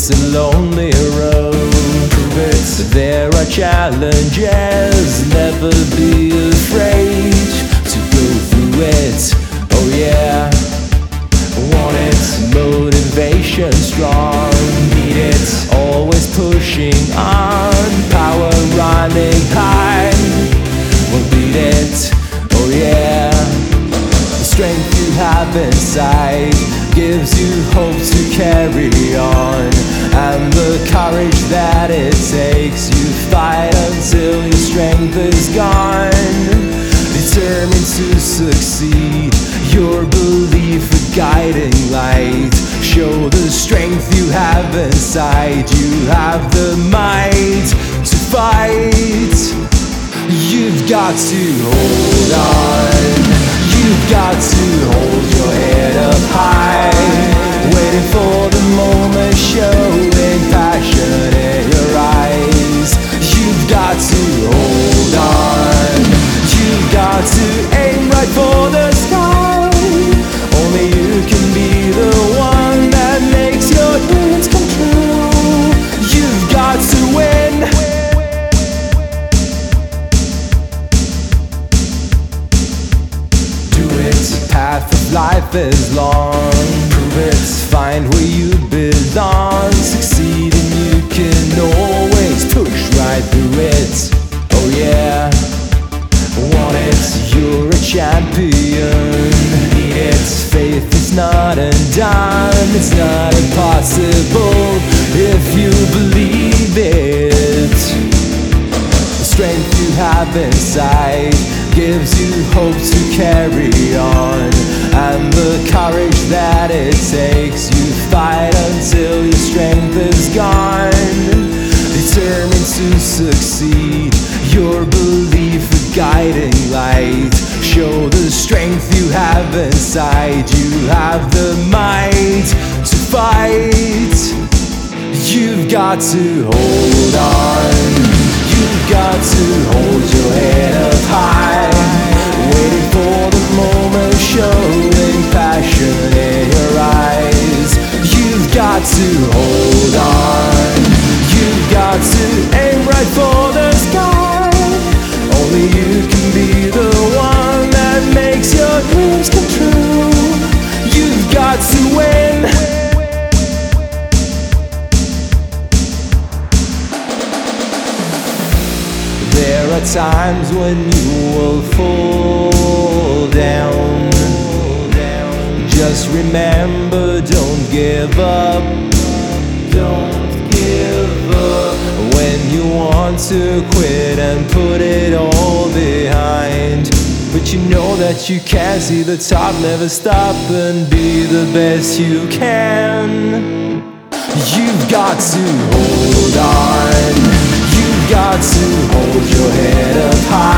it's a lonely road. But there are challenges, never be afraid to go through it. Oh yeah, want it, motivation strong, need it, always pushing on, power running high, we'll beat it. Oh yeah, the strength you have inside gives you hope to carry on, and the courage that it takes, you fight until your strength is gone. Determined to succeed, your belief a guiding light. Show the strength you have inside, you have the might to fight. You've got to hold on, you've got to hold your head up high, waiting for the moment, showing passion in your eyes. You've got to hold on, you've got to aim right for the sky. Only you can be the one that makes your dreams come true. You've got to win. The path of life is long, prove it, find where you belong. Succeed and you can always push right through it. Oh yeah, want it, you're a champion, need it, faith is not undone. It's not impossible if you believe it. The strength you have inside gives you hope to carry on, and the courage that it takes, you fight until your strength is gone. Determined to succeed, your belief a guiding light. Show the strength you have inside, you have the might to fight. You've got to hold on, you've got to hold your head up high, waiting for the moment, showing passion in your eyes. You've got to hold on, you've got to aim right for the sky. Only you can be the one that makes your dreams come true. You've got to win. There are times when you will fall down. Just remember, don't give up. Don't give up. When you want to quit and put it all behind, but you know that you can't see the top, never stop and be the best you can. You've got to hold on, you've got to hold your head up high.